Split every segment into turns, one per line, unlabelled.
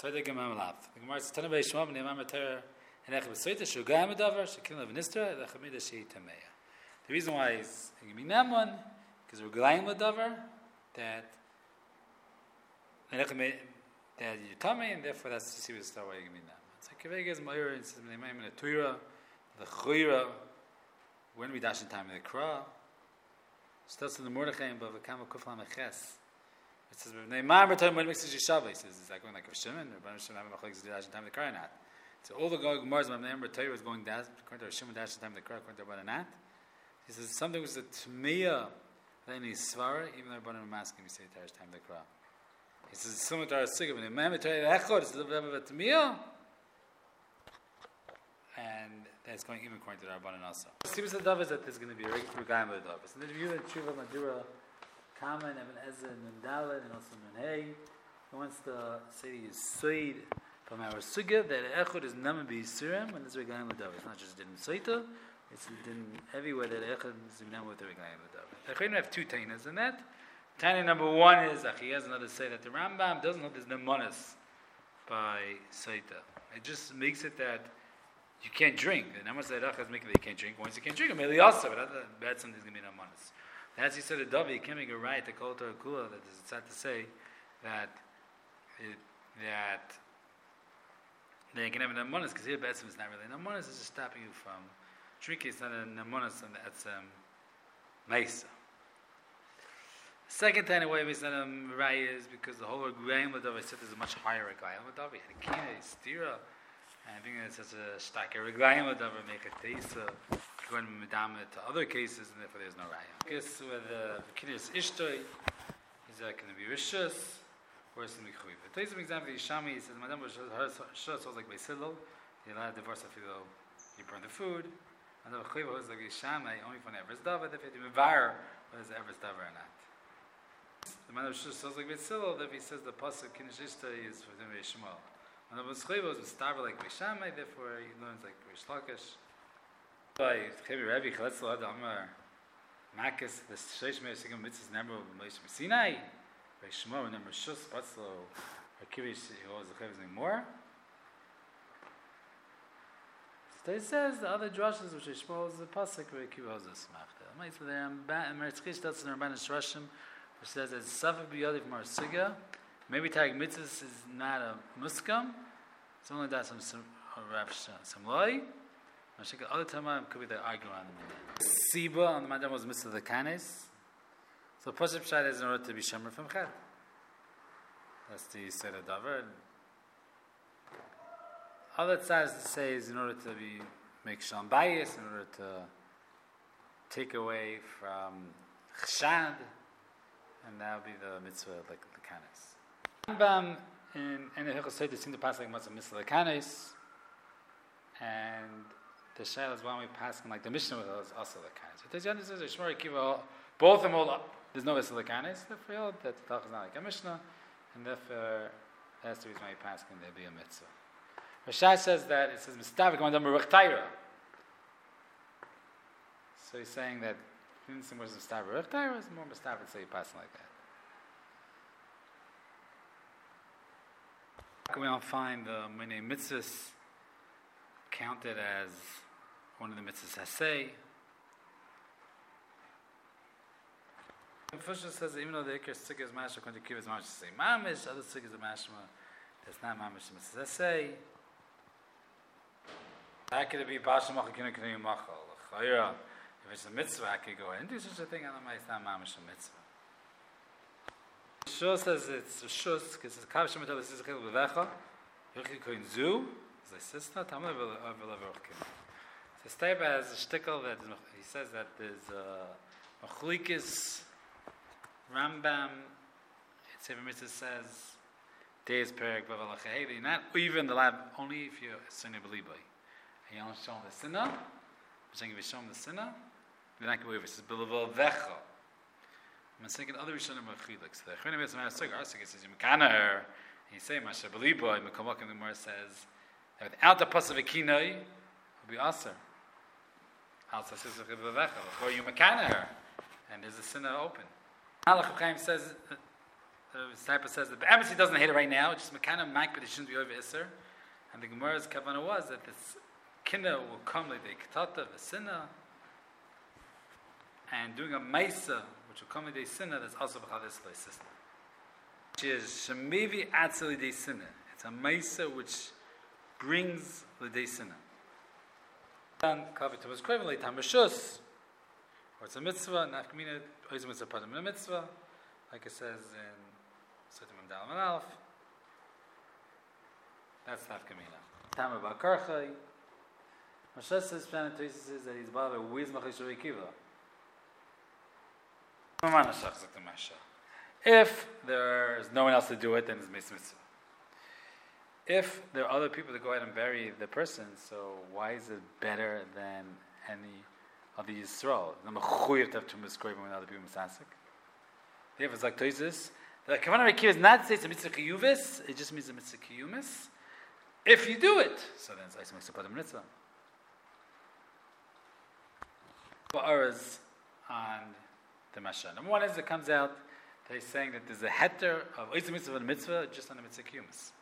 Tzaddik Gemara Lav. The Gemara says, Tana Beishmam, Ne'emar Torah, Henech B'Soita, Shugayim Adavar, Shekin Levinistra, Lechamida Shei Tameya. The reason why is Geminan one, because we're Glayim Adavar, that you're Tamei, and therefore that's the serious story why Geminan. It's like Kavegaz Ma'ir, it says, Ne'emar in the Torah, the Chuyra, when we dash in time in the Kra, starts in the Mordechai, but V'kama Kufla Meches. It says, Ne'emar B'Torah, when it makes it Shabbat, he says, is that going like a Shimon, or Baruch Shem, having a Chalik Zidirash in time of the Kra or not? So all the Gemara's Ne'emar B'Torah is going down, according to Shimon dash in time of the Kra, according to Rabbanan not. He says, something was a Tmiya, then he's Svara, even though Rabbanan are asking, we say Tarish time of the Kra. He says, it's similar to our Sigurd, when Ne'emar B'Torah Echod, it's a little bit of a Tmiya, and that's going even according to the Rabbanan also. Sibus Adav is that there's going to be a regular guy with Adav. So the view in Tshuva Madura, Kamen, Eben Ezra, and Mendalad, and also Menhei, he wants to say he's Suid from our Sugya, that Echod is Naman B'Yisurim, and there's a regular with Adav. It's not just Din Saita, it's Din everywhere that Echod is Naman with the regular with Adav. The Chayim have two Tainas in that. Taina number one is, he has another say that the Rambam doesn't know there's Nemanis by Saita. It just makes it that you can't drink. The Namas Zayach is making that you can't drink. Once you can't drink, maybe also, but that's something that's going to be Nemanis. As he said to Davi, you can't make a right to Kol Torah Kula, that is sad to say that they can have a Nemanis, because here Betzim is not really a Nemanis, it's just stopping you from drinking. It's not a Nemanis, and that's Meisa. Second time why it's not a Rai is because the whole Regaim Ladav, I said there's a much higher Regaim Ladav. He had a Kina, a Stira, and I think it's such a stack. A Regaim Ladav make a Teisa, going Medama to other cases, and therefore there's no Raya. I guess with the Kina is Ishtoi, is that going to be Rishus, or is it going to be Chuyiv? To take some example, Yishami, he says, Madam was Shus, was like Beisilo, you allowed to divorce if you burn the food, and the Chuyiv was like Yishami, only for an Everest Davar, if you have to Mevar, whether it's Everest Davar or not. The man of Shus sounds like Beisilo, that he says the pasuk Kinish Ishtoi is for Dimei Shmuel. And the Chuyiv was Stavar like Beishamai, therefore he learns like Rish Lakish. By Chevi Rebbe Chaletzal Ad Amar Makis, the Sheish Meir Sigam Mitzvahs number of Moshe Sinai, by Shmuel number Shus Batzlo, Akivi Yehoz the Chevi's name more. So he says the other drushes which Shmuel is the pasuk where Akivi Yehoz the Smachta. Might be there and Meretchish that's in the Rabbanan Shurashim, which says that Safek B'Yodi from our Sugya. Maybe Tag Mitzvahs is not a muskam. It's only that some loy. Other time could be the argument on the Siba on the Madam was Mr. the Kanes. So Pashup Shad is in order to be Shemer from Chad. That's the Seder Davar. Other sides to say is in order to make Shalom Bayis, in order to take away from Chshad, and that would be the mitzvah like the Kanes. Rambam in the Hilchos Seder seem to pass like Mr. the Kanes, and the Shaila is one we pass like the Mishnah was also the Kanes. So Tezyan says Shmur Akiva, both of them all up. There's no Mr. the Kanes. Therefore, that the Talch is not like a Mishnah, and therefore that's the reason why we pass can there be a mitzvah. Rashai says that it says Mistavik Mandam Baruch Taira. So he's saying that since it was Mistavik Baruch Taira, it's more Mistavik, so you pass like that. We don't find the many mitzvahs counted as one of the mitzvahs Hasei. First it says that even though the Iker Sikh is Mashma, according to Kiv is Mashma, say Mamish, other Sikh is a Mashma, that's not Mamish, the mitzvahs Hasei. How could it be Basha Machal Kinu Kinu Machal? If it's a mitzvah, I could go and do such a thing, and it's not Mamish a mitzvah. Shus says it's Shus, because it's Kav Shemetel, this is a Chil Bevecha, Yochid Koin Zu, as I said, it's not Tamil Bevecha. So Steiba has a shtickle that he says that there's a Machlikis, Rambam, Sefer Mitzvah says, Deis Perek Bavalacha, you're not even the lab, only if you're a sinner believer. And you don't show him the sinner, but saying if you show him the sinner, you're not going to be. It says Belaval Vecha. I'm thinking other Rishonim are Chilik. So the Chayim is Ma'asig, Arsig says, Yimkanaher, and you say, Masha Beliba, Mekomak, and the Gemara says, that without the Pas of Akinoi, it would be Aser. Also says, Vecha, or Yimkanaher, and there's a sinner open. Allah Chaim says, the disciple says that the embassy doesn't hate it right now, it's just mekana mak, but it shouldn't be over Isser. And the Gemara's kavanah was that this kinna will come like the ketata, the sinna, and doing a maisa, which will come like the sinna, that's also b'chadis loy system. Which is shemivi atzeli de sinna. It's a maisa which brings the de sinna. Then kavi to was craving like tamashus, or it's a mitzvah, nafkamina, oizim mitzvah padam a mitzvah, like it says in Sotim Dal Manalf. That's nafkamina. Tama ba'karchai. Moshe says, Planet Tosis says that he's bought a whiz machishu kiva. If there's no one else to do it, then it's mitzvah. If there are other people to go ahead and bury the person, so why is it better than any of the Yisrael? The mechuyev to have two mitzvahs when other people misasik. If it's like Tosis, the kavanah rekiv is not to say it's a mitzvah kiyuvis; it just means a mitzvah kiyumis. If you do it, so then it's a mitzvah mitzvah. Ba'aras on the Masha. Number one is it comes out that he's saying that there's a heter of oiz mitzvah and mitzvah just on the mitzvah kiyumis.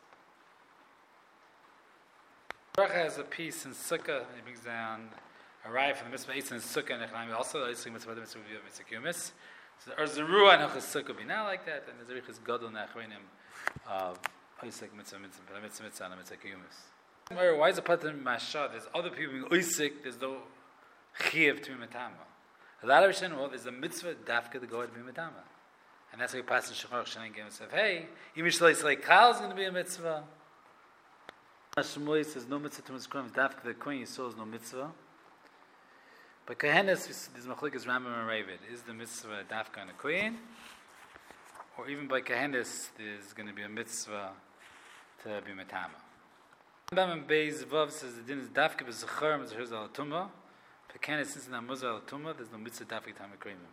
Baruch has a piece in Sukkah, he brings down a raya from the mitzvah Eitz and Sukkah and Echnaim, also the oiz mitzvah, the mitzvah kiyumis. So there's a ruah and Hachas Sukkah be not like that, and there's a riches gadol nachronim of oiz mitzvah, the mitzvah and the mitzvah kiyumis. Why is it part of the Masha? There's other people being oisik, there's no chiyuv to be metama. A lot of Rishonim, well, there's a mitzvah dafka to go ahead and be metama. And that's why we pass in Shemar Shanin Gim and say, hey, even Shalei Kal is going to be a mitzvah. Shmuel says no mitzvah to Mitzvah, dafka the Kohen Yisrael is no mitzvah. But Kohenes, this Machlik Rambam and Ravid, is the mitzvah dafka on the Kohen? Or even by Kohenes, there's going to be a mitzvah to be metama. Rambam and Beis Vav says the din is dafka b'zachar and b'zachar al tumah. But Kohenes, since in Amuzah al tumah, there's no mitzvah dafka tam akrimim.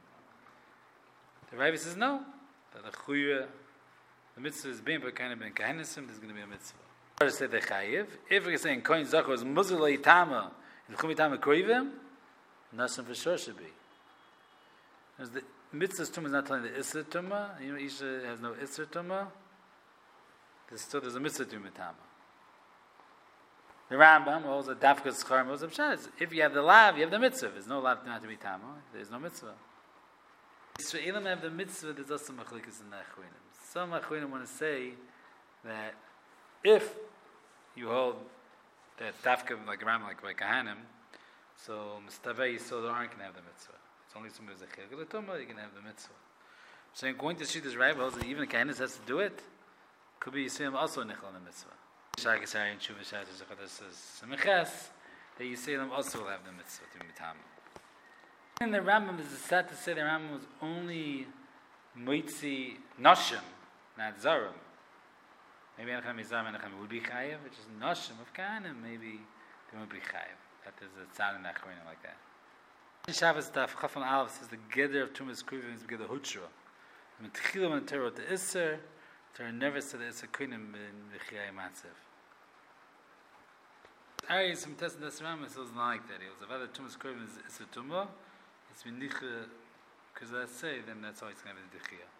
The Ravid says no. That the mitzvah is being by Kohenes ben Kohenesim, there's going to be a mitzvah. To say the chayiv. If we're saying Kohen Zachar is Muzah leitama in Chumitama Krivim, Nasim for sure should be. Because the mitzvah's tumah is not telling the Isser tumah. You know, Isha has no Isser tumah. There's a mitzvah tumah tama. The Rambam holds a dafka schar mozab shas. If you have the lav, you have the mitzvah. There's no lav not to be tama. There's no mitzvah. Israelim have the mitzvah. There's also machlikas in the achronim. Some achronim want to say that if you hold that dafka like Rambam, like by Kahanim, so Mistavei Yisrael aren't going to have the mitzvah. It's only somebody who's a chilek l'tumah, you can have the mitzvah. So going to see this Rabbi holds that even a Kahanis has to do it. Could be Yisrael also nichol in the mitzvah. Shai Kesari and Shuva Shai Tezachot says Semiches that Yisrael also will have the mitzvah to be mitama. And the Rambam is sad to say the Rambam was only moitzi noshim, not zarim. Maybe Anacham Mizam Anacham would be chayiv, which is noshim of Kahanim. Maybe they won't be chayiv. That there's a tzad in Achronim like that. In Shabbos Daf Chafan Aleph says the geder of Tumas Krivim is geder hutra. When Tchilam and Torah the Isser, Torah never said the Isser Kunim in V'chiyai Matzev. Arius from Tessin Desram was not like that. He was about the Tumas Krivim is Isser Tumah. It's Minicha, because let's say then that's how it's going to be the Dechiyah.